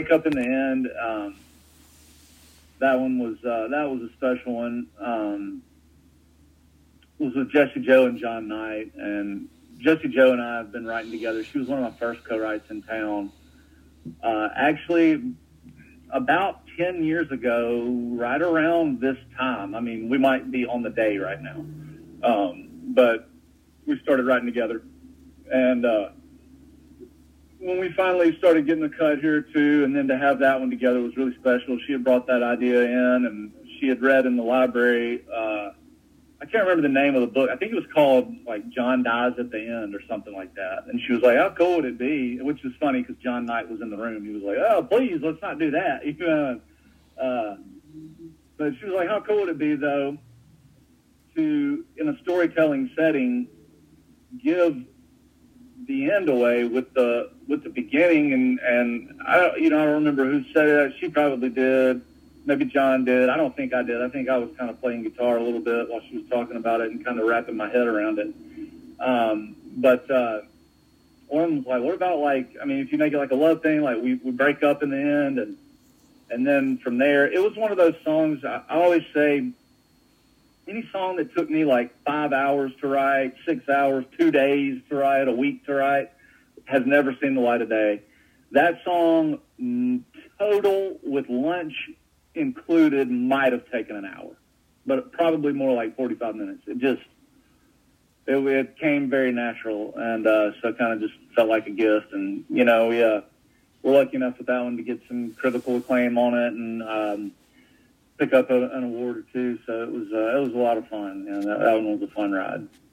break up in the end. That one was a special one. It was with Jesse Joe and John Knight, and Jesse Joe and I have been writing together. She was one of my first co-writes in town. Actually, about 10 years ago, right around this time. I mean, we might be on the day right now, but we started writing together, and when we finally started getting the cut here too, and then to have that one together was really special. She had brought that idea in, and she had read in the library. I can't remember the name of the book. I think it was called like John Dies at the End or something like that. And she was like, "How cool would it be?" Which was funny because John Knight was in the room. He was like, "Oh, please, let's not do that." But she was like, "How cool would it be though to, in a storytelling setting, give the end away with the beginning?" And I don't remember who said that. She probably did. Maybe John did. I don't think I did. I think I was kind of playing guitar a little bit while she was talking about it and kind of wrapping my head around it. But Orrin was like, "What about if you make it like a love thing, like we break up in the end, and then from there." It was one of those songs. I always say, any song that took me like 5 hours to write, 6 hours, 2 days to write, a week to write, has never seen the light of day. That song, total with lunch included, might have taken an hour, but probably more like 45 minutes. It came very natural, and so kind of just felt like a gift. And we're lucky enough with that one to get some critical acclaim on it, and pick up an award or two. So it was a lot of fun, and that one was a fun ride.